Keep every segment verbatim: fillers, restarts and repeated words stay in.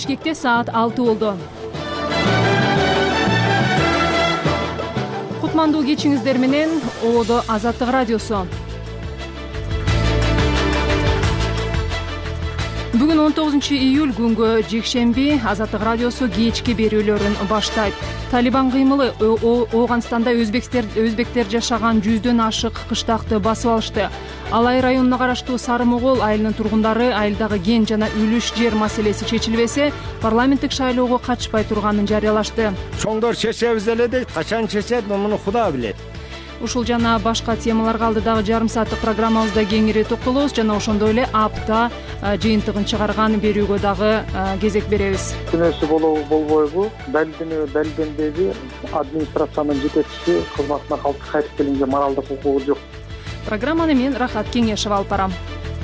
Бишкекте саат алты болду. Кутмандуу кечиңиздер менен Оодо Азаттык радиосу. Бүгүн он тогузунчу июль күнгө жекшемби Азаттык радиосу кечки берүүлөрүн баштайт. Талибан кыймылы Ооганстанда өзбектер өзбектер жашаган жүздөн ашык кыштакты басып алышты. Алай районуна караштуу Сары Могол айылынын тургундары айылдагы кен жана үлүш жер маселеси чечилбесе, парламенттик шайлоого катышпай турганын жарыялашты. Чоңдор чечебиз эле дейт, качан чечет, муну Куда билет. Ушул жана башка темаларга алдыдагы жарым сааттык программабызда кеңири токтолобуз жана ошондой эле апта жыйынтыгын чыгарган берүүгө дагы кезек беребиз. Күнөөсү болобу болбойбу, далилденеби далилденбеби, администрациянын жетекчиси кызматына кайтып келүүгө моралдык укугу жок. Программаны мен Рахат Кеңешева алып барам.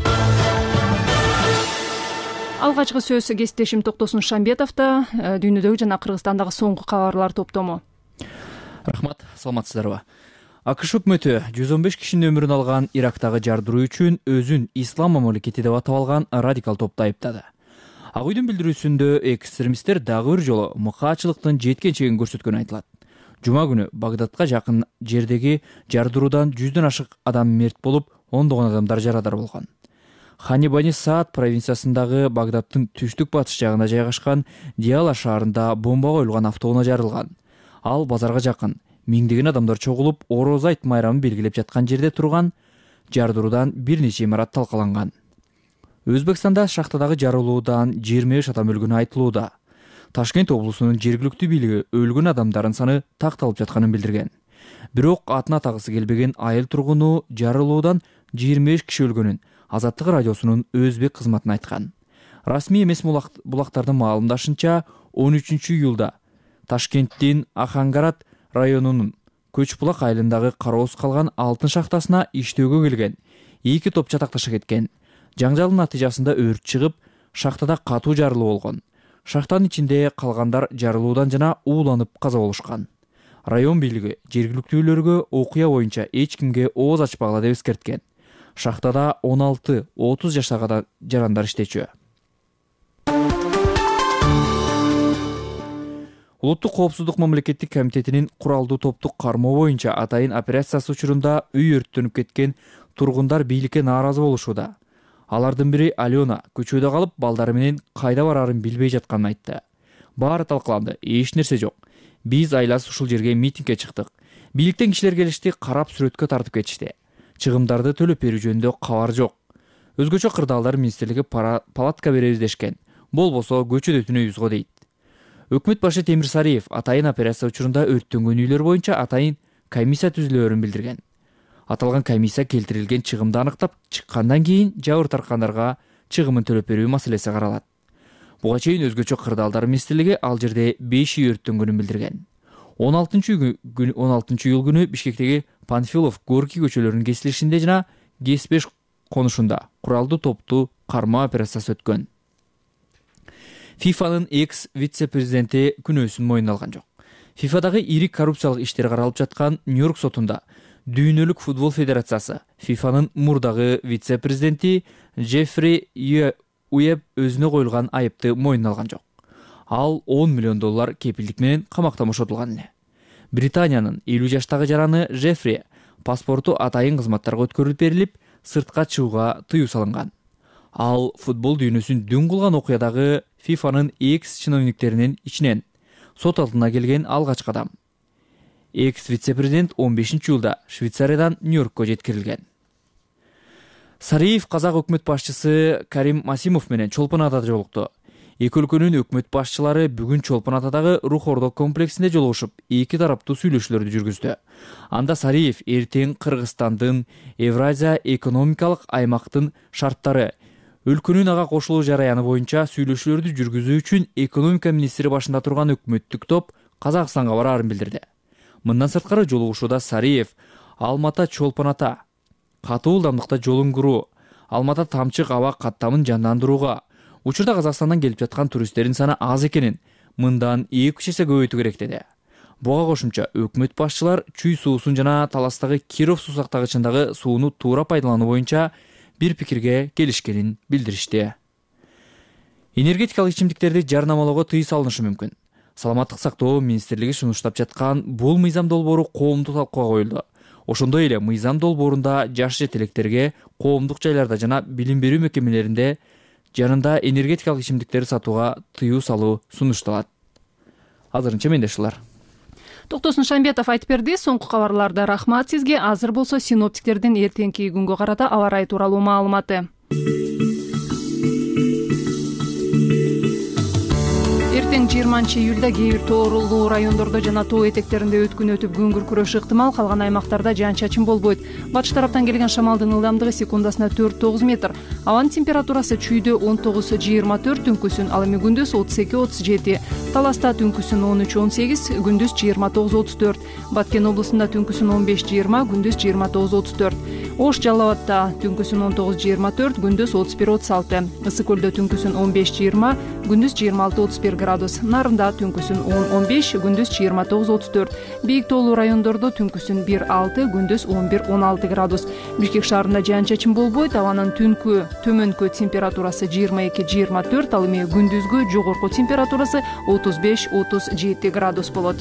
Алгачкы сөз кесиптешим Токтосун Шамбетовдо, дүйнөдөгү жана Кыргызстандагы соңку кабарлар топтому. Рахмат, саламатсыздарбы? АКШ өкмөтү жүз он беш кишинин өмүрүн алган Ирактагы жардыруу үчүн өзүн ислам мамлекети деп атап алган радикал топду айыптады. Ак үйдүн билдирүүсүндө экстремисттер дагы бир жолу мыкаачылыктын жеткен чегин көрсөткөнү айтылат. Жума күнү Багдадка жакын жердеги жардыруудан жүздөн ашык адам мерт болуп, ондогон адамдар жарадар болгон. Хани-Бани Саад провинциясындагы Багдадтын түштүк батыш жагында жайгашкан Диала шаарында бомба коюлган автоунаа жарылган. Ал базарга жакын миңдеген адамдар чогулуп, Ороз айт майрамын белгилеп жаткан жерде турган жардыруудан бир нече имарат талкаланган. Өзбекстанда шахтадагы жарылуудан жыйырма беш адам өлгөнү айтылууда. Ташкент облусунун жергиликтүү бийлиги өлгөн адамдардын саны такталып жатканын билдирген. Бирок атын атагысы келбеген айыл тургуну жарылуудан жыйырма беш киши өлгөнүн Азаттык радиосунун өзбек кызматына айткан. Расмий эмес булактардын маалымдашынча, он үчүнчү июлда Ташкенттин Ахангарат районунун Көчбулак айылындагы кароосуз калган алтын шахтасына иштөөгө келген эки топ чатакташа кеткен. Жаңжалдын натыйжасында өрт чыгып, шахтада катуу жарылуу болгон. Шахтанын ичинде калгандар жарылуудан жана ууланып каза болушкан. Район бийлиги жергиликтүүлөргө окуя боюнча эч кимге ооз ачпагыла деп эскерткен. Шахтада он алты отуз жаштагы жарандар иштечү. Улуттук коопсуздук мамлекеттик комитетинин куралдуу топту кармоо боюнча атайын операциясы учурунда үй өрттөнүп кеткен тургундар бийликке нааразы болушууда. Алардын бири Алена көчөдө калып, балдары менен кайда барарын билбей жатканын айтты. Баары талкаланды, эч нерсе жок. Биз айласы ушул жерге митингге чыктык. Бийликтен кишилер келишти, карап сүрөткө тартып кетишти. Чыгымдарды төлөп берүү жөнүндө кабар жок. Өзгөчө кырдаалдар министрлиги палатка беребиз дешкен. Болбосо көчөдө түнөйбүз го дейт. Өкмөт башы Темир Сариев атайын операция учурунда өрттөнгөн үйлөр боюнча атайын комиссия түзүлөөрүн билдирген. Аталган комиссия келтирилген чыгымды аныктап чыккандан кийин жабыр тарткандарга чыгымын төлөп берүү маселеси каралат. Буга чейин өзгөчө кырдаалдар министрлиги ал жерде беш үй өрттөнгөнүн билдирген. он алтынчы июль күнү Бишкектеги Панфилов Горький көчөлөрүнүн кесилишинде жана Геспеш конушунда куралдуу топту кармоо операциясы өткөн. ФИФАнын экс вице-президенти күнөөсүн мойнуна алган жок. ФИФАдагы ири коррупциялык иштер каралып жаткан Нью-Йорк сотунда Дүйнөлүк футбол федерациясы ФИФАнын мурдагы вице-президенти Джеффри Уеб өзүнө коюлган айыпты мойнуна алган жок. Ал он миллион доллар кепилдик менен камакта бошотулган эле. Британиянын элүү жаштагы жараны Джеффри паспорту атайын кызматтарга өткөрүлүп берилип, сыртка чыгууга тыюу салынган. Ал футбол дүйнөсүн дүң кылган окуядагы ФИФАнын экс чиновниктеринин ичинен сот алдына келген алгачкы адам. Экс вице-президент он бешинчи июлда Швейцариядан Нью-Йоркко жеткирилген. Сариев казак өкмөт башчысы Карим Масимов менен Чолпон Атада жолукту. Эки өлкөнүн өкмөт башчылары бүгүн Чолпон Атадагы Рух Ордо комплексинде жолугушуп, эки тараптуу сүйлөшүүлөрдү жүргүздү. Анда Сариев эртең Кыргызстандын Евразия экономикалык аймактын шарттары, өлкөнүн ага кошулуу жараяны боюнча сүйлөшүүлөрдү жүргүзүү үчүн экономика министри башында турган өкмөттүк топ Казакстанга бараарын билдирди. Мындан сырткары жолугушууда Сариев Алмата Чолпон Ата катуу ылдамдыкта жолун куруу, Алмата тамчык аба каттамын жандандырууга, учурда Казакстандан келип жаткан туристтердин саны аз экенин, мындан эки эсе көбөйтүү керек деди. Буга кошумча өкмөт башчылар Чүй суусун жана Таластагы Киров суу сактагычындагы сууну туура пайдалануу боюнча бир пикирге келишкенин билдиришти. Энергетикалык ичимдиктерди жарнамалоого тыюу салынышы мүмкүн. Саламаттык сактоо министрлиги сунуштап жаткан бул мыйзам долбоору коомдук талкууга коюлду. Ошондой эле мыйзам долбоорунда жаш жетелектерге коомдук жайларда жана билим берүү мекемелеринде жанында энергетикалык ичимдиктерди сатууга тыюу салуу сунушталат. Азырынча менде ушулар. Токтосун Шамбетов айтып берди. Соңку кабарларда рахмат сизге. Азыр болсо синоптиктердин эртеңки күнгө карата аба ырайы тууралуу маалыматы. Эртең жыйырманчы июлда кээ бир тоорулуу райондордо жана тоо этектеринде өткүн өтүп күн күркүрөшү ыктымал. Калган аймактарда жаан-чачын болбойт. Батыш тараптан келген шамалдын ылдамдыгы секундасына төрт тогуз метр. Абанын температурасы чүйдө он тогуз жыйырма төрт, түнкүсүн ал эми күндүз отуз эки отуз жети. Таласта түнкүсүн он үч он сегиз, күндүз жыйырма тогуз отуз төрт. Баткен облусунда түнкүсүн он беш жыйырма, күндүз жыйырма тогуз отуз төрт. Ош Жалал Абадта түнкүсүн он тогуз жыйырма төрт, күндүз отуз бир отуз алты. Ысык көлдө түнкүсүн он беш жыйырма, күндүз жыйырма алты отуз бир градус. Нарында түнкүсүн он он беш, күндүз жыйырма тогуз отуз төрт. Бийик тоолуу райондордо түнкүсүн бир алты, күндүз он бир он алты градус. Бишкек шаарында жаан-чачын болбойт. Абанын түнкү төмөнкү температурасы жыйырма эки жыйырма төрт, ал эми күндүзгү жогорку температурасы отуз беш отуз жети градус болот.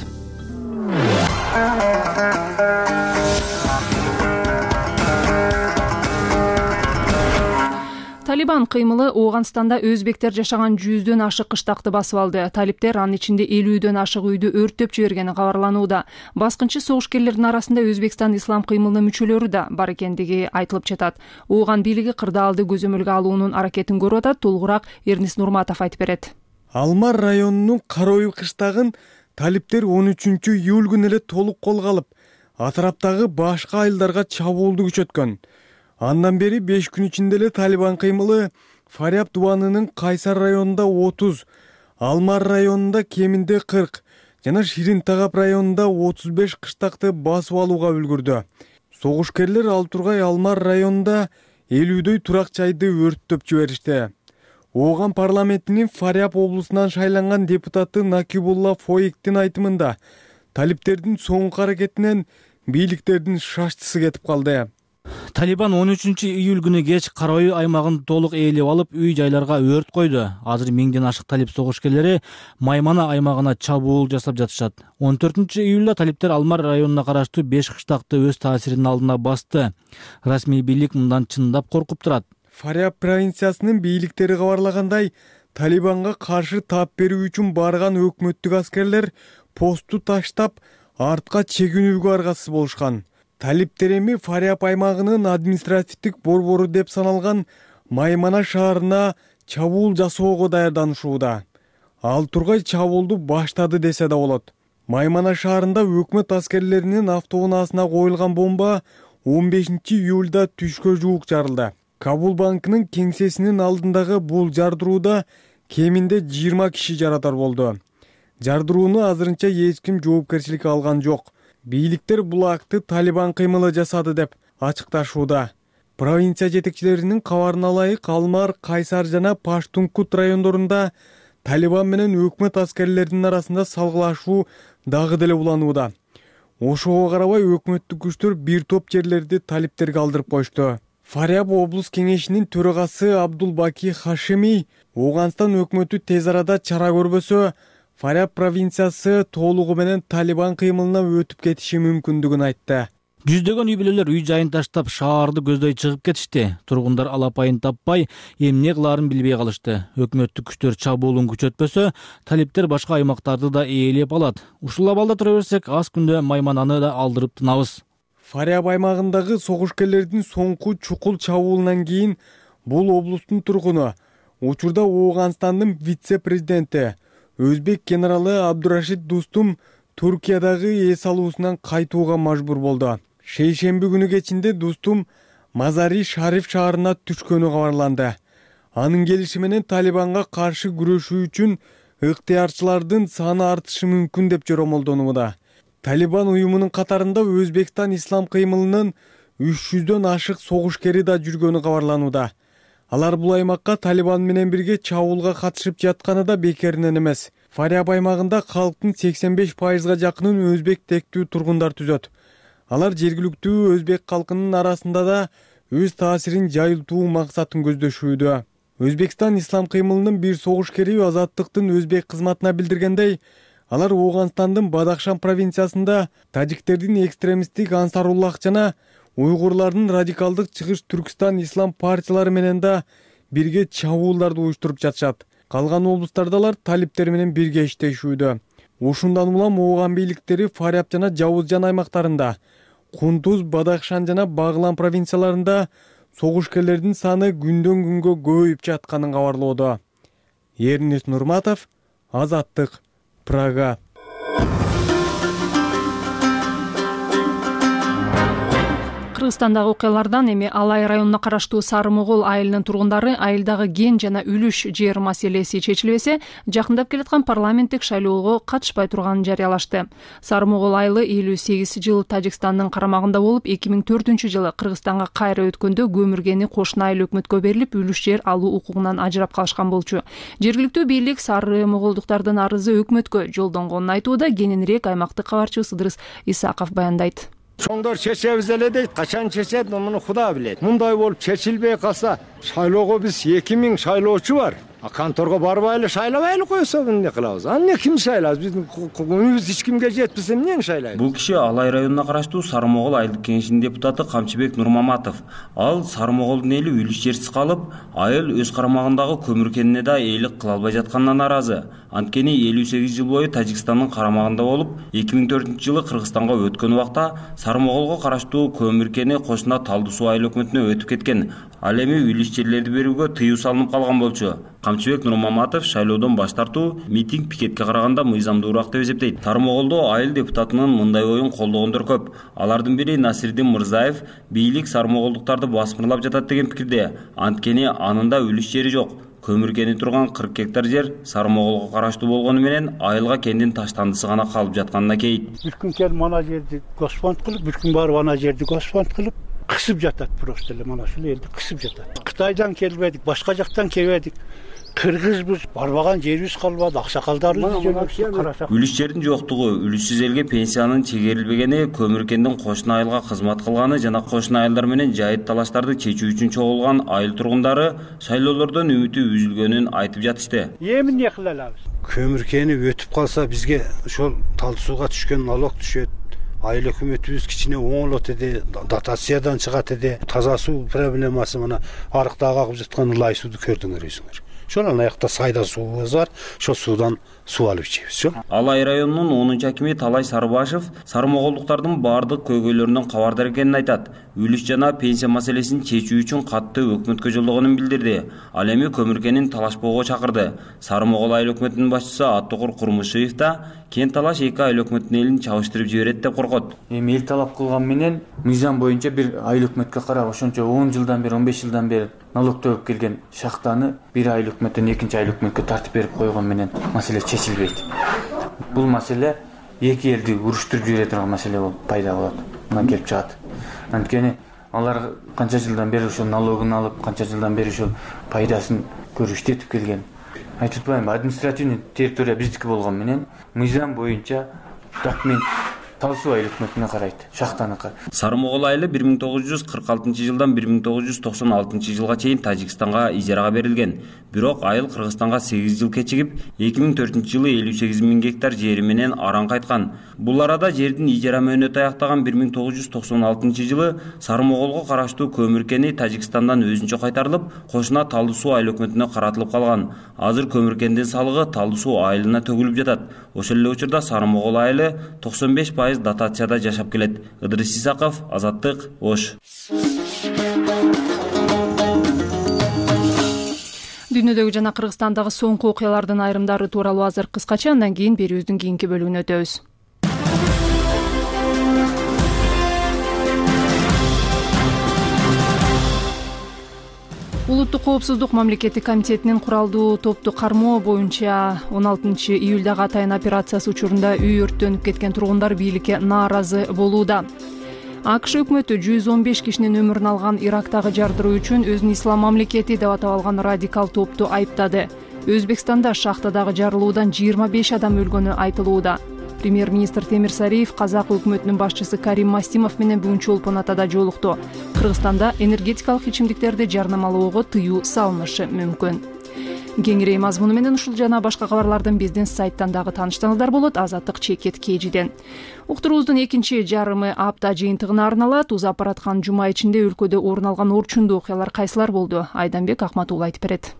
Талибан кыймылы Ооганстанда өзбектер жашаган жүздөн ашык кыштакты басып алды. Талиптер анын ичинде элүүдөн ашык үйдү өрттөп жибергени кабарланууда. Баскынчы согушкерлердин арасында Өзбекстан ислам кыймылынын мүчөлөрү да бар экендиги айтылып жатат. Ооган бийлиги кырдаалды көзөмөлгө алуунун аракетин көрүп атат. Толугураак Эрнис Нурматов айтып берет. Алмар районунун Кароюй кыштагын талиптер он үчүнчү июль күнү эле толук колго алып, атраптагы башка айылдарга чабуулду күчөткөн. Андан бери беш күн ичинде эле Талибан кыймылы Фаряб дубанынын Кайсар районунда отуз, Алмар районунда кеминде кырк жана Ширин Тагап районунда отуз беш кыштакты басып алууга үлгүрдү. Согушкерлер ал тургай Алмар районунда элүүдөй турак жайды өрттөп жиберишти. Ооган парламентинин Фаряб облусунан шайланган депутаты Накибулла Фоиктин айтымында талиптердин соңку аракетинен бийликтердин шаштысы кетип калды. Талибан он үчүнчү июль күнү кеч Кароюй аймагын толук ээлеп алып, үй жайларга өрт койду. Азыр миңден ашык талип согушкерлери Маймана аймагына чабуул жасап жатышат. он төртүнчү июлда талиптер Алмар районуна караштуу беш кыштакты өз таасиринин алдына басты. Расмий бийлик мындан чындап коркуп турат. Фаряб провинциясынын бийликтери кабарлагандай, Талибанга каршы тап берүү үчүн барган өкмөттүк аскерлер посту таштап, артка чегинүүгө аргасыз болушкан. Талиптер эми Фаряб аймагынын административдик борбору деп саналган Маймана шаарына чабуул жасоого даярданышууда. Ал тургай чабуулду баштады десе да болот. Маймана шаарында өкмөт аскерлеринин автоунаасына коюлган бомба он бешинчи июлда түшкө жуук жарылды. Кабул банкынын кеңсесинин алдындагы бул жардырууда кеминде жыйырма киши жарадар болду. Жардырууну азырынча эч ким жоопкерчиликке алган жок. Бийликтер бул акты Талибан кыймылы жасады деп ачыкташууда. Провинция жетекчилеринин кабарына ылайык, Алмар, Кайсар жана Паштункут райондорунда Талибан менен өкмөт аскерлеринин арасында салгылашуу дагы деле уланууда. Ошого карабай өкмөттүк күчтөр бир топ жерлерди талиптерге алдырып коюшту. Фаряб облус кеңешинин төрагасы Абдулбаки Хашими Ооганстан өкмөтү тез арада чара көрбөсө, Фаряб провинциясы толугу менен Талибан кыймылына өтүп кетиши мүмкүндүгүн айтты. Жүздөгөн үй бүлөлөр үй жайын таштап шаарды көздөй чыгып кетишти. Тургундар алапайын таппай, эмне кылаарын билбей калышты. Өкмөттүк күчтөр чабуулун күчөтпөсө, талиптер башка аймактарды да ээлеп алат. Ушул абалда тура берсек, аз күндө Маймананы да алдырып тынабыз. Фаряб аймагындагы согушкерлердин соңку чукул чабуулунан кийин бул облустун тургуну, учурда Ооганстандын вице-президенти өзбек генералы Абдурашид Дустум Туркиядагы эс алуусунан кайтууга мажбур болду. Шейшемби күнү кечинде Дустум Мазари Шариф шаарына түшкөнү кабарланды. Анын келиши менен Талибанга каршы күрөшүү үчүн ыктыярчылардын саны артышы мүмкүн деп жоромолдонууда. Талибан уюмунун катарында Өзбекстан ислам кыймылынын үч жүздөн ашык согушкери да жүргөнү кабарланууда. Алар бул аймакка Талибан менен бирге чабуулга катышып жатканы да бекеринен эмес. Фаряб аймагында калктын сексен беш пайызга жакынын өзбек тектүү тургундар түзөт. Алар жергиликтүү өзбек калкынын арасында да өз таасирин жайылтуу максатын көздөшүүдө. Өзбекстан ислам кыймылынын бир согушкери Азаттыктын өзбек кызматына билдиргендей, алар Ооганстандын Бадахшан провинциясында тажиктердин экстремисттик Ансаруллах жана уйгурлардын радикалдык чыгыш Түркстан ислам партиялары менен да бирге чабуулдарды уюштуруп жатышат. Калган облустарда алар талиптер менен бирге иштешүүдө. Ушундан улам Ооган бийликтери Фаряб жана Жавузжан аймактарында, Кунтуз, Бадахшан жана Баглан провинцияларында согушкерлердин саны күндөн күнгө көбөйүп жатканын кабарлоодо. Эрнис Нурматов, Азаттык, Прага. Кыргызстандагы окуялардан эми Алай районуна караштуу Сары Могол айылынын тургундары айылдагы ген жана үлүш жер маселеси чечилбесе, жакындап келаткан парламенттик шайлоого катышпай турганын жарыялашты. Сары Могол айылы элүү сегиз жыл Тажикстандын карамагында болуп, эки миң төртүнчү жылы Кыргызстанга кайра өткөндө көмүргени кошуна айыл өкмөткө берилип, үлүш жер алуу укугунан ажырап калышкан болчу. Жергиликтүү бийлик Сары Моголдуктардын арызы өкмөткө жолдонгонун айтууда. Кененирээк аймактык кабарчыбыз Ыдырыс Исаков баяндайт. Чоңдор чечебиз эле дейт, качан чечет, муну Куда билет. Мындай болуп чечилбей калса, шайлоого биз эки миң шайлоочу бар. А конторго барбай эле шайлабай эле койсо эмне кылабыз? Анне ким шайлайбыз? Биздин күнүбүз эч кимге жетпесе эмнени шайлайбыз? Бул киши Алай районуна караштуу Сары Могол айылдык кеңешинин депутаты Камчыбек Нурмаматов. Ал Сары Моголдун эли үлүш жерсиз калып, айыл өз карамагындагы көмүр кенине да эйлик кыла албай жатканынан нааразы. Анткени элүү сегиз жыл бою Тажикстандын карамагында болуп, эки миң төртүнчү жылы Кыргызстанга өткөн убакта Сары Моголго караштуу көмүр кени кошуна Талды суу айыл өкмөтүнө өтүп кеткен. Ал эми үлүш жерлерди берүүгө тыюу салынып калган болчу. Камчыбек Нурмаматов шайлоодон баш тартуу митинг пикетке караганда мыйзамдуураак деп эсептейт. Сары Моголдо айыл депутатынын мындай оюн колдогондор көп. Алардын бири Насирдин Мырзаев бийлик Сары Моголдуктарды басмырлап жатат деген пикирде. Анткени анында үлүш жери жок. Көмүр кени турган кырк гектар жер Сары Моголго караштуу болгону менен айылга кендин таштандысы гана калып жатканына кейит. Бир күн келип мана жерди госпанд кылып, бир күн барып ана жерди госпанд кылып кысып жатат, просто эле мана ушул элди кысып жатат. Кытайдан келбедик, башка жактан келбедик. Кыргызбыз, барбаган жерибиз калбады, аксакалдарыбыз карашак. Үлүш жердин жоктугу, үлүшсүз элге пенсиянын чегерилбегени, көмүр кендин кошуна айылга кызмат кылганы жана кошуна айылдар менен жайыт талаштарды чечүү үчүн чогулган айыл тургундары шайлоолордон үмүтү үзүлгөнүн айтып жатышты. Эми эмне кыла алабыз? Көмүр кени өтүп калса бизге ошол Талды сууга түшкөн налог түшөт. Айыл өкмөтүбүз кичине оңолот эди, дотациядан чыгат эди. Таза суу проблемасы мына арыктагы агып жаткан ылай сууду көрдүңөр өзүңөр. Ошол аякта сайда суубуз бар, ошол суудан суу алып ичебиз. Алай районунун онунчу акими Талай Сарыбашев Сары Моголдуктардын баардык көйгөйлөрүнөн кабардар экенин айтат. Үлүш жана пенсия маселесин чечүү үчүн катты өкмөткө жолдогонун билдирди. Ал эми көмүр кенин талашпоого чакырды. Сары Могол айыл өкмөтүнүн башчысы Аттокур Курмушиев да кен талаш эки айыл өкмөтүнүн элин чабыштырып жиберет деп коркот. Эми эл талап кылган менен мыйзам боюнча бир айыл өкмөткө карап ошончо он жылдан бери, он беш жылдан бери налог төлөп келген шахтаны бир айыл өкмөттөн экинчи айыл өкмөткө тартып берип койгон менен маселе чечилбейт. Бул маселе эки элди уруштуруп жибере турган маселе болуп пайда болот. Мына келип чыгат. Анткени алар канча жылдан бери ошол налогун алып, канча жылдан бери ошол пайдасын көрүп иштетип келген. Айтып атпаймынбы, административный территория биздики болгон менен мыйзам боюнча документ Талды суу айыл өкмөтүнө карайт, шахтаныкы. Сары Могол айылы бир миң тогуз жүз кырк алтынчы жылдан бир миң тогуз жүз токсон алтынчы жылга чейин Тажикстанга ижарага берилген. Бирок айыл Кыргызстанга сегиз жыл кечигип, эки миң төртүнчү жылы элүү сегиз миң гектар жери менен аран кайткан. Бул арада жердин ижара мөөнөтү аяктаган бир миң тогуз жүз токсон алтынчы жылы Сары Моголго караштуу көмүр кени Тажикстандан өзүнчө кайтарылып, кошуна Талды суу айыл өкмөтүнө каратылып калган. Азыр көмүр кендин салыгы Талды суу айылына төгүлүп жатат. Ошол эле учурда Сары Могол айылы токсон беш пайыз дотацияда жашап келет. Ыдырыс Исаков, Азаттык, Ош. Дүйнөдөгү жана Кыргызстандагы соңку окуялардын айрымдары тууралуу азыр кыскача, андан кийин берүүбүздүн кийинки бөлүгүнө өтөбүз. Улуттук коопсуздук мамлекеттик комитетинин куралдуу топту кармоо боюнча он алтынчы июлдагы атайын операциясы учурунда үй өрттөнүп кеткен тургундар бийликке нааразы болууда. АКШ өкмөтү жүз он беш кишинин өмүрүн алган Ирактагы жардыруу үчүн өзүн ислам мамлекети деп атап алган радикал топту айыптады. Өзбекстанда шахтадагы жарылуудан жыйырма беш адам өлгөнү айтылууда. Премьер-министр Темир Сариев казак өкмөтүнүн башчысы Карим Мастимов менен бүгүн Чолпон Атада жолукту. Кыргызстанда энергетикалык ичимдиктерди жарнамалоого тыюу салынышы мүмкүн. Кеңирээк мазмуну менен ушул жана башка кабарлардын биздин сайттан дагы тааныштарыңыздар болот. Азаттык Чекет Кежиден. Уктуруубуздун экинчи жарымы апта жыйынтыгына арналат. Узап бараткан жума ичинде өлкөдө орун алган орчундуу окуялар кайсылар болду? Айданбек Акматулла айтып берет.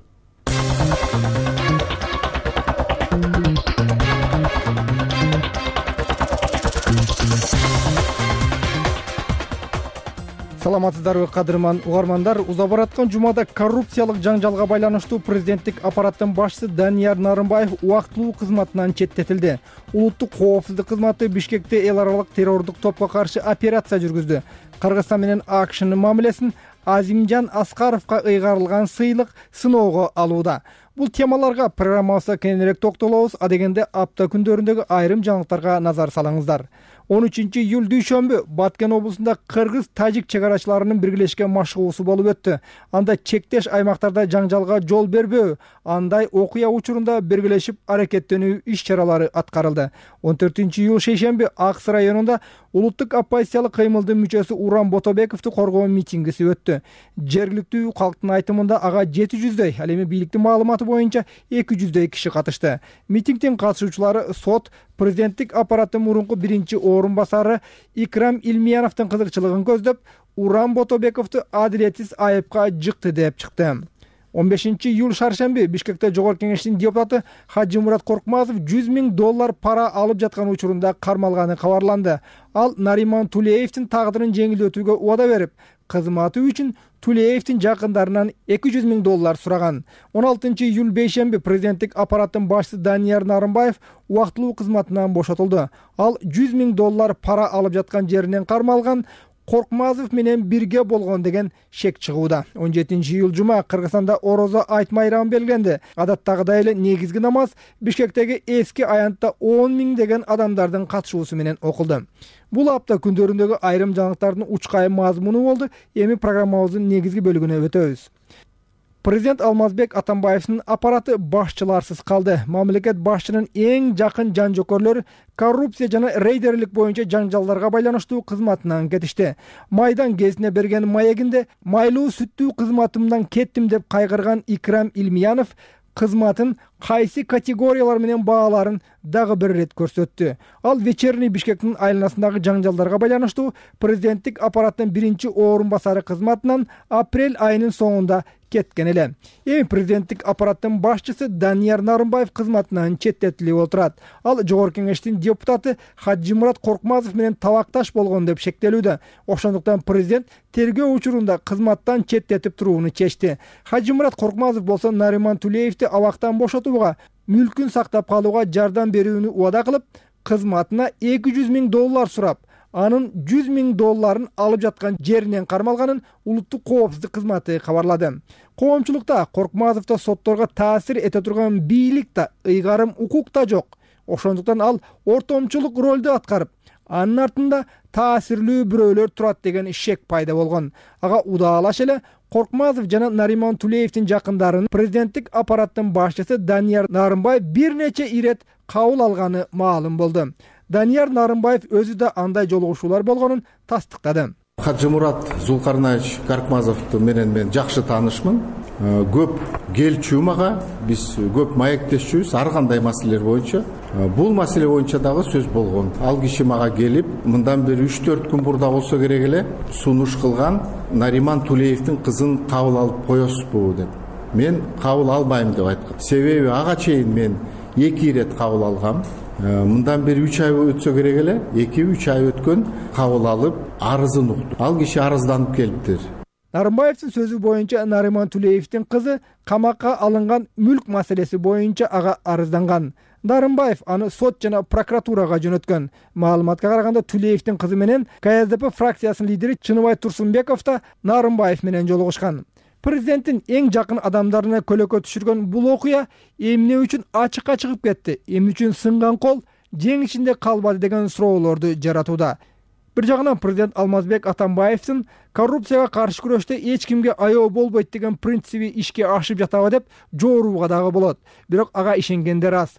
Саламатсыздарбы кадырман угармандар. Узап бараткан жумада коррупциялык жаңжалга байланыштуу президенттик аппараттын башчысы Данияр Нарымбаев убактылуу кызматынан четтетилди. Улуттук коопсуздук кызматы Бишкекте эл аралык террордук топко каршы операция жүргүздү. Кыргызстан менен АКШнын мамилесин Азимжан Аскаровго ыйгарылган сыйлык сыноого алууда. Бул темаларга программабызда кененирээк токтолобуз. Адегенде апта күндөрүндөгү айрым жаңылыктарга назар салыңыздар. он үчүнчү июль дүйшөмбү Баткен облусунда кыргыз-тажик чек арачыларынын биргелешкен машыгуусу болуп өттү. Анда чектеш аймактарда жаңжалга жол бербөө, андай окуя учурунда биргелешип аракеттенүү иш-чаралары аткарылды. он төртүнчү июль шейшемби Аксы районунда улуттук оппозициялык кыймылдын мүчөсү Уран Ботобековду коргоо митингиси өттү. Жергиликтүү калктын айтымында ага жети жүздөй, ал эми бийликтин маалыматы боюнча эки жүздөй киши катышты. Митингдин катышуучулары сот президенттик аппараттын мурунку биринчи орун басары Икрам Илмияновдун кызыкчылыгын көздөп, Уран Ботобековду адилетсиз айыпка жыкты деп чыкты. он бешинчи июль шаршемби Бишкекте Жогорку Кеңештин депутаты Хажимурат Коркмазов жүз миң доллар пара алып жаткан учурунда кармалганы кабарланды. Ал Нариман Тулеевдин тагдырын жеңилдетүүгө убада берип, кызматы үчүн Тулеевдин жакындарынан эки жүз миң доллар сураган. он алтынчы июль бейшемби президенттик аппараттын башчысы Данияр Нарымбаев убактылуу кызматынан бошотулду. Ал жүз миң доллар пара алып жаткан жеринен кармалган, Коркмазов менен бирге болгон деген шек чыгууда. он жетинчи июль жума Кыргызстанда орозо айт майрамы белгиленди. Адаттагыдай эле негизги намаз Бишкектеги эски аянтта он миң деген адамдардын катышуусу менен окулду. Бул апта күндөрүндөгү айрым жаңылыктардын учкайым мазмуну болду. Эми программабыздын негизги бөлүгүнө өтөбүз. Президент Алмазбек Атамбаевдин аппараты башчыларсыз калды. Мамлекет башчынын эң жакын жан жокөрлөрү коррупция жана рейдерлик боюнча жаңжалдарга байланыштуу кызматынан кетишти. Майдан кезине берген маегинде майлуу сүттүү кызматымдан кеттим деп кайгырган Икрам Илмиянов кызматын кайсы категориялар менен бааларын дагы бир ирет көрсөттү. Ал вечерний Бишкектин айланасындагы жаңжалдарга байланыштуу президенттик аппараттын биринчи орун басары кызматынан апрель айынын соңунда кеткен эле. Эми президенттик аппараттын башчысы Данияр Нарымбаев кызматынан четтетилип отурат. Ал Жогорку Кеңештин депутаты Хажимурат Коркмазов менен табакташ болгон деп шектелүүдө. Ошондуктан президент тергөө учурунда кызматтан четтетип турууну чечти. Хажимурат Коркмазов болсо Нариман Тулеевди абактан бошотууга, мүлкүн сактап калууга жардам берүүнү убада кылып, кызматына эки жүз миң доллар сурап, анын жүз миң долларын алып жаткан жеринен кармалганын улуттук коопсуздук кызматы кабарлады. Коомчулукта Коркмазовдо сотторго таасир эте турган бийлик да, ыйгарым укук да жок. Ошондуктан ал ортомчулук ролду аткарып, анын артында таасирлүү бирөөлөр турат деген шек пайда болгон. Ага удаалаш эле Коркмазов жана Нариман Тулеевдин жакындарын президенттик аппараттын башчысы Данияр Нарымбаев бир нече ирет кабыл алганы маалым болду. Данияр Нарымбаев өзү да андай жолугушуулар болгонун тастыктады. Хажимурат Зулкарнаевич Коркмазов менен мен жакшы таанышмын. Көп келчү мага, биз көп маектешчүбүз ар кандай маселелер боюнча. Бул маселе боюнча дагы сөз болгон. Ал киши мага келип, мындан бери үч төрт күн бурда болсо керек эле сунуш кылган Нариман Тулеевдин кызын кабыл алып коесузбу деп. Мен кабыл албайм деп айткам. Себеби ага чейин мен эки ирет кабыл алгам. Мындан бери үч ай өтсө керек эле, эки үч ай өткөн кабыл алып арызын укту. Ал киши арызданып келиптир. Нарымбаевдин сөзү боюнча Нариман Тулеевдин кызы камакка алынган мүлк маселеси боюнча ага арызданган. Нарымбаев аны сот жана прокуратурага жөнөткөн. Маалыматка караганда Тулеевдин кызы менен ка эс дэ пэ фракциясынын лидери Чыныбай Турсунбеков да Нарымбаев менен жолугушкан. Президенттин эң жакын адамдарына көлөкө түшүргөн бул окуя эмне үчүн ачыкка чыгып кетти, эмне үчүн сынган кол жең ичинде калбады деген суроолорду жаратууда. Бир жагынан президент Алмазбек Атамбаевдин коррупцияга каршы күрөштө эч кимге аяоо болбойт деген принциби ишке ашып жатабы деп жоорууга дагы болот. Бирок ага ишенгендер аз.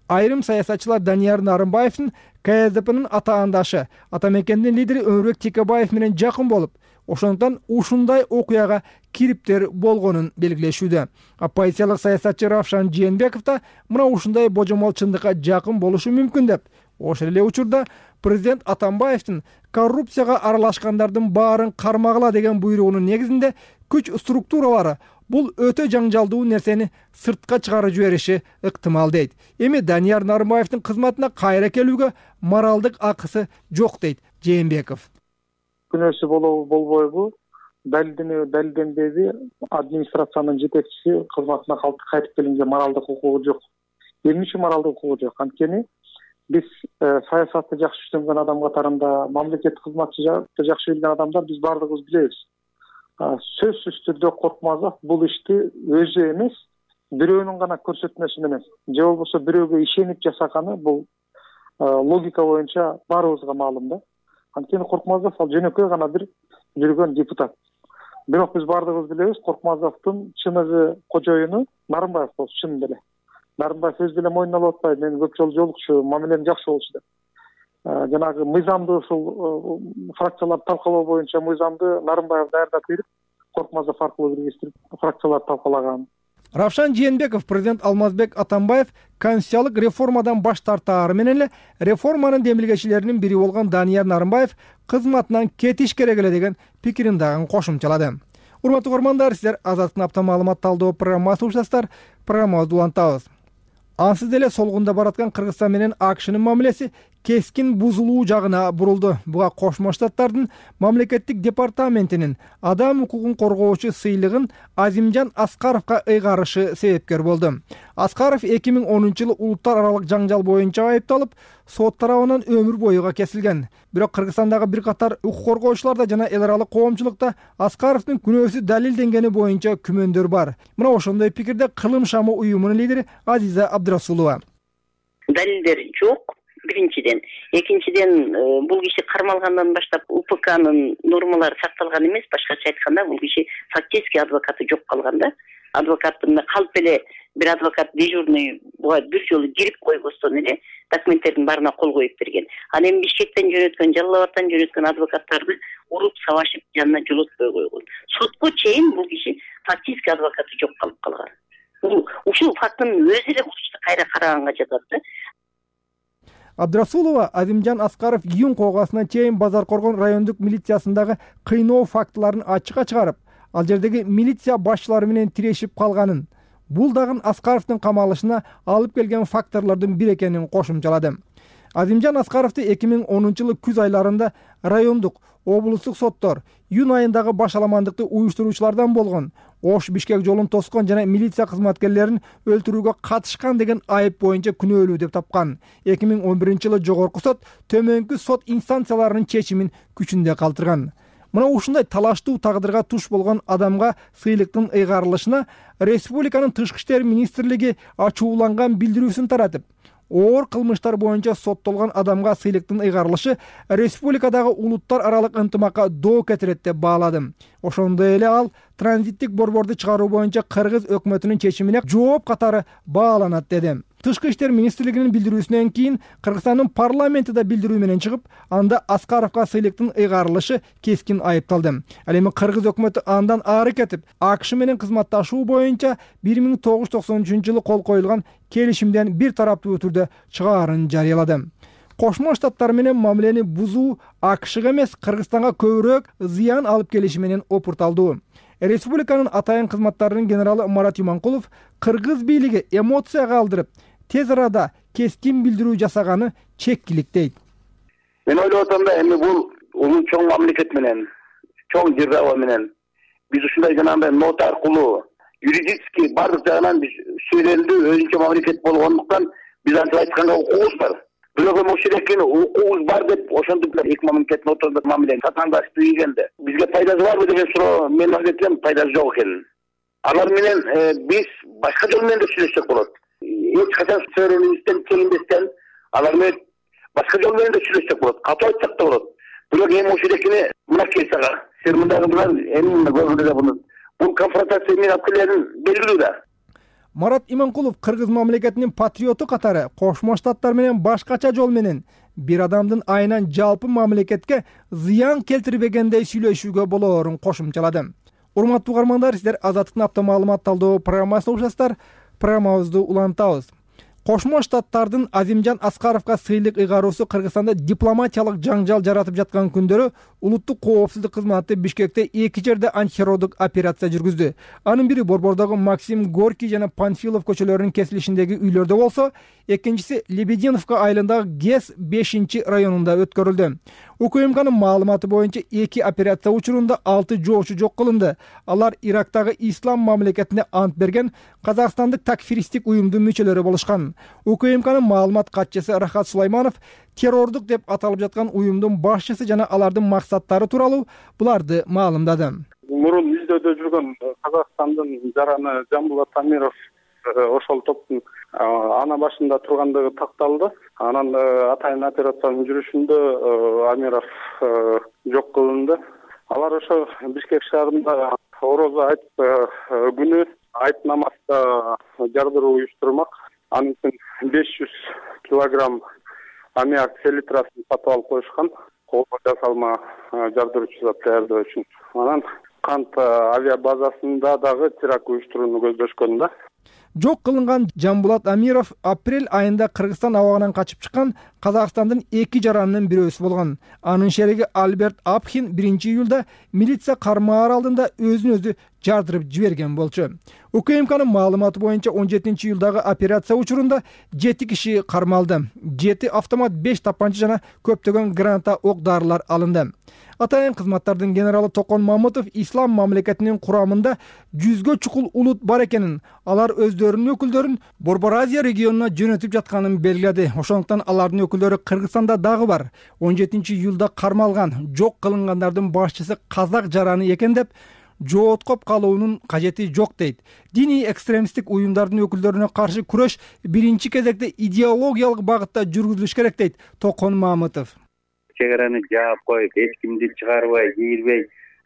айрым саясатчылар Данияр Нарымбаевдин К С Д П'нин атаандашы Атамекендин лидери Өмүрбек Текебаев менен жакын болуп, ошондуктан ушундай окуяга кириптер болгонун белгилешүүдө. Оппозициялык саясатчы Равшан Жээнбеков да мына ушундай божомол чындыкка жакын болушу мүмкүн деп. Ошол эле учурда президент Атамбаевдин коррупцияга аралашкандардын баарын кармагыла деген буйругунун негизинде күч структуралары бул өтө жаңжалдуу нерсени сыртка чыгарып жибериши ыктымал дейт. Эми Данияр Нарымбаевдин кызматына кайра келүүгө моралдык акысы жок дейт Жээнбеков. Күнөөсү болбойбу, далилденбеби, администрациянын жетекчиси кызматына кайтып келүүгө моралдык укугу жок. Эмне үчүн моралдык укугу жок? Анткени биз саясатты жакшы түшүнгөн адам катарында, мамлекеттик кызматчы жакшы билген адамдар биз бардыгыбыз билебиз. Сөзсүз түрдө Коркмазов бул ишти өзү эмес, бирөөнүн гана көрсөтмөсү менен, же болбосо бирөөгө ишенип жасаганы бул логика боюнча баарыбызга маалым да. Анткени Коркмазов ал жөнөкөй гана бир жүргөн депутат. Бирок биз бардыгыбыз билебиз, Коркмазовдун чыныгы кожоюну Нарымбаев болчу, чын эле. Нарымбаев өз деле мойнуна алып атпайбы, мен көп жолу жолукчу, мамилем жакшы болчу деп. Жанагы мыйзамды ушул фракцияларды талкалоо боюнча мыйзамды Нарымбаев даярдап берип, Коркмазов аркылуу киргизип фракцияларды талкалаган. Равшан Жээнбеков президент Алмазбек Атамбаев конституциялык реформадан баш тартаары менен эле реформанын демилгечилеринин бири болгон Данияр Нарымбаев кызматынан кетиш керек эле деген пикирин дагы кошумчалады. Урматтуу көрөрмандар, сиздер Азаттыктын апта маалымат талдоо программасы угушасыздар. Программабызды улантабыз. Ансыз деле солгунда бараткан Кыргызстан менен АКШнын мамилеси кескин бузулуу жагына бурулду. Буга Кошмо Штаттардын мамлекеттик департаментинин адам укугун коргоочу сыйлыгын Азимжан Аскаровго ыйгарышы себепкер болду. Аскаров эки миң онунчу жылы улуттар аралык жаңжал боюнча айыпталып, сот тарабынан өмүр боюга кесилген. Бирок Кыргызстандагы бир катар укук коргоочуларда жана эл аралык коомчулукта Аскаровдун күнөөсү далилденгени боюнча күмөндөр бар. Мына ошондой пикирде Кылым шамы уюмунун лидери Азиза Абдрасулова. Далилдер жок. Биринчиден, экинчиден бул киши кармалгандан баштап У П К'нын нормалары сакталган эмес, башкача айтканда бул киши фактически адвокаты жок калган да. Адвокаттын калп эле бир адвокат дежурный буга бир жолу кирип койбостон эле документтердин баарына кол коюп берген. Ал эми Бишкектен жөнөткөн, Жалал Абадтан жөнөткөн адвокаттарды уруп сабашып жанына жолотпой койгон. Сотко чейин бул киши фактически адвокаты жок калып калган. Бул ушул фактынын өзү эле бул ишти кайра караганга жатат да. Абдрасулова Азимжан Аскаров июнь коогасына чейин Базаркоргон райондук милициясындагы кыйноо фактыларын ачыкка чыгарып, ал жердеги милиция башчылары менен тирешип калганын, бул дагы Аскаровдун камалышына алып келген факторлордун бири экенин кошумчалады. Азимжан Аскаровду эки миң онунчу жылы күз айларында райондук, облустук соттор июнь айындагы башаламандыкты уюштуруучулардан болгон, Ош Бишкек жолун тоскон жана милиция кызматкерлерин өлтүрүүгө катышкан деген айып боюнча күнөөлүү деп тапкан. эки миң он биринчи жылы жогорку сот төмөнкү сот инстанцияларынын чечимин күчүндө калтырган. Мына ушундай талаштуу тагдырга туш болгон адамга сыйлыктын ыйгарылышына республиканын тышкы иштер министрлиги ачууланган билдирүүсүн таратып, оор кылмыштар боюнча соттолгон адамга сыйлыктын ыйгарылышы республикадагы улуттар аралык ынтымакка доо кетирет деп баалады. Ошондой эле ал транзиттик борборду чыгаруу боюнча Кыргыз өкмөтүнүн чечимине жооп катары бааланат деди. Тышкы иштер министрлигинин билдирүүсүнөн кийин Кыргызстандын парламенти да билдирүү менен чыгып, анда Аскаровго сыйлыктын ыйгарылышы кескин айыпталды. Ал эми Кыргыз өкмөтү андан ары кетип, АКШ менен кызматташуу боюнча бир миң тогуз жүз токсон үчүнчү жылы кол коюлган келишимден бир тараптуу түрдө чыгаарын жарыялады. Кошмо Штаттар менен мамилени бузуу АКШга эмес, Кыргызстанга көбүрөөк зыян алып келиши менен опурталдуу. Республиканын атайын кызматтарынын генералы Марат Иманкулов кыргыз бийлиги эмоцияга алдырып, тез арада кескин билдирүү жасаганы чеккилик дейт. Мен ойлоп атам да, эми бул улуу чоң мамлекет менен, чоң держава менен биз ушундай жанагындай нота аркылуу юридически бардык жагынан биз сөйлөндү, өзүнчө мамлекет болгондуктан биз антип айтканга укугубуз бар. Бирок эми ушул экени укугубуз бар деп ошентип эки мамлекеттин ортосунда мамилени сатаңдашты дегенде бизге пайдасы барбы деген суроо мен айтсам пайдасы жок экенин. Алар менен биз башка жол менен да сүйлөшсөк болот. Эч качан сөөрөнүбүздөн чегинбестен алар менен башка жол менен да сүйлөшсөк болот. Катуу айтсак да болот. Бирок эми ушул экени мынакей сага сер мындагы менен эми көргүлө да буну бул конфронтация менен алып келерин белгилүү да. Марат Иманкулов кыргыз мамлекетинин патриоту катары Кошмо Штаттар менен башкача жол менен бир адамдын айынан жалпы мамлекетке зыян келтирбегендей сүйлөшүүгө болоорун кошумчалады. Урматтуу угармандар, сиздер Азаттыктын апта маалымат талдоо программасын угушасыздар. Программабызды улантабыз. Кошмо Штаттардын Азимжан Аскаровго сыйлык ыйгаруусу Кыргызстанда дипломатиялык жаңжал жаратып жаткан күндөрү улуттук коопсуздук кызматы Бишкекте эки жерде антитеррорлук операция жүргүздү. Анын бири Борбордогу Максим Горький жана Панфилов көчөлөрүнүн кесилишиндеги үйлөрдө болсо, экинчиси Лебединовка айылындагы ГЭС бешинчи районунда өткөрүлдү. УКМКнын маалыматы боюнча эки операция учурунда алты жоочу жок кылынды. Алар Ирактагы ислам мамлекетине ант берген казакстандык такфиристик уюмдун мүчөлөрү болушкан. УКМКнын маалымат катчысы Рахат Сулайманов террордук деп аталып жаткан уюмдун башчысы жана алардын максаттары тууралуу буларды маалымдады. Мурун издөөдө жүргөн Казакстандын жараны Жамбулат Амиров ошол топтун ана башында тургандыгы такталды. Анан атайын операциянын жүрүшүндө Амиров жок кылынды. Алар ошо Бишкек шаарында орозо айт күнү айт намазда жардыруу уюштурмак. Анын үчүн беш жүз килограмм аммиак селитрасын сатып алып коюшкан. Колго жасалма жардыруучу зат даярдоо үчүн. Анан Кант авиабазасында дагы теракт уюштурууну көздөшкөн да. Жок кылынган Жамбулат Амиров апрель айында Кыргызстан абагынан качып чыккан Казакстандын эки жаранынын бирөөсү болгон. Анын шериги Альберт Апхин биринчи июлда милиция кармаар алдында өзүн өзү жардырып жиберген болчу. УКМКнын маалыматы боюнча он жетинчи июлдагы операция учурунда жети киши кармалды. жети автомат, беш тапанча жана көптөгөн граната ок дарылар алынды. Атайын кызматтардын генералы Токон Мамытов ислам мамлекетинин курамында жүзгө чукул улут бар экенин, алар өздөрүнүн өкүлдөрүн Борбор Азия регионуна жөнөтүп жатканын белгиледи. Ошондуктан алардын өкүлдөрү Кыргызстанда дагы бар. он жетинчи июлда кармалган, жок кылынгандардын башчысы казак жараны экен деп жооткоп калуунун кажети жок дейт. Диний экстремисттик уюмдардын өкүлдөрүнө каршы күрөш биринчи кезекте идеологиялык багытта жүргүзүлүш керек дейт Токон Мамытов. Чек араны жаап коюп, эч кимди чыгарбай, кийирбей,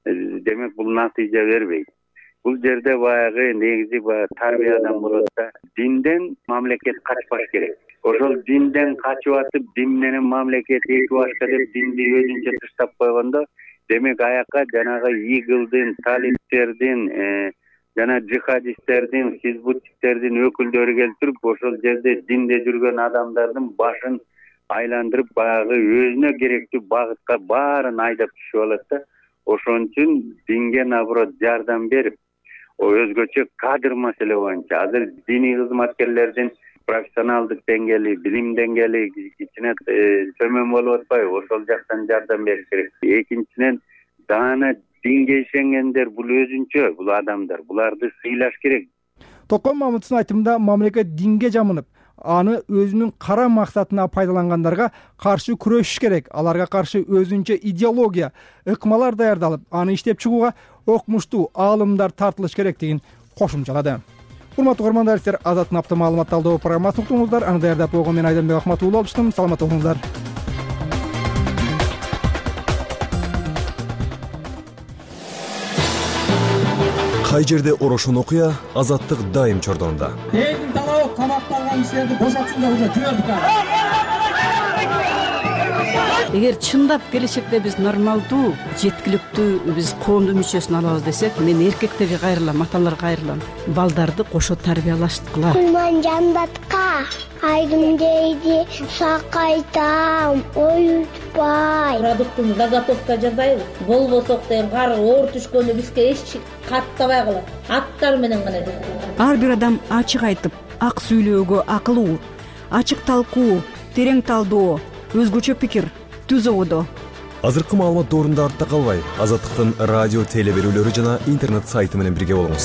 демек бул натыйжа бербейт. Бул жерде баягы негизи баягы тарбиядан болот да. Динден мамлекет качпаш керек. Ошол динден качып атып, дин менен мамлекет эки башка деп динди өзүнчө тыштап койгондо, демек аякка жанагы игылдын, талиптердин, жана джихадисттердин, хизбутчиктердин өкүлдөрү келтирип, ошол жерде динде жүргөн адамдардын башын айландырып, баягы өзүнө керектүү багытка баарын айдап түшүп алат да. Ошон үчүн динге наоборот жардам берип, өзгөчө кадр маселе боюнча азыр диний кызматкерлердин профессионалдык деңгээли, билим деңгээли кичине төмөн болуп атпайбы? Ошол жактан жардам бериш керек. Экинчиден, даана динге ишенгендер бул өзүнчө, бул адамдар, буларды сыйлаш керек. Токон Мамытовдун айтымында мамлекет динге жамынып, аны өзүнүн кара максатына пайдалангандарга каршы күрөшүш керек. Аларга каршы өзүнчө идеология, ыкмалар даярдалып, аны иштеп чыгууга окмуштуу аалымдар тартылыш керектигин кошумчалады. Урматтуу угармандар, сиздер Азаттыктын апта маалымат талдоо программасын уктуңуздар. Аны даярдап койгон мен Айданбек Ахматов болуштум. Саламатта болуңуздар. Кай жерде орошон окуя, Азаттык дайым чордонунда. Элдин талабы камакталган кишилерди бошотсун деп уже жибердик. Эгер чындап келечекте биз нормалдуу, жеткиликтүү биз коомдун мүчөсүн алабыз десек, мен эркектерге кайрылам, аталарга кайрылам. Балдарды кошо тарбиялаштыкыла. Кулман жандатка айдым дейди, сакайтам, оютпай. Продуктун заготовка жасайбыз. Болбосок деген кар оор түшкөндө бизге эч каттабай калат. Аттар менен гана. Ар бир адам ачык айтып, ак сүйлөөгө акылуу, ачык талкуу, терең талдоо, өзгөчө пикир түзүүдө. Азыркы маалымат доорунда артта калбай, Азаттыктын радио теле берүүлөрү жана интернет сайты менен бирге болуңуз.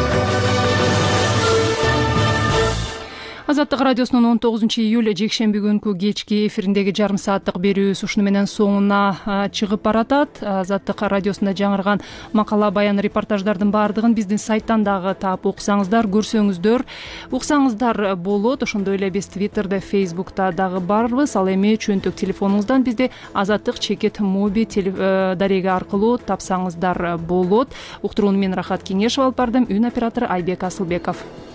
Азаттык радиосунун он тогузунчу июль жекшемби күнкү кечки эфириндеги жарым сааттык берүүсү ушуну менен соңуна чыгып баратат. Азаттык радиосунда жаңырган макала, баян, репортаждардын баардыгын биздин сайттан дагы таап окусаңыздар, көрсөңүздөр, уксаңыздар болот. Ошондой эле биз Твиттерде, Фейсбукта дагы барбыз. Ал эми чөнтөк телефонуңуздан бизди Азаттык чекит моби дареги аркылуу тапсаңыздар болот. Уктурууну мен Рахат Кеңешов алып бардым. Үн оператору Айбек Асылбеков.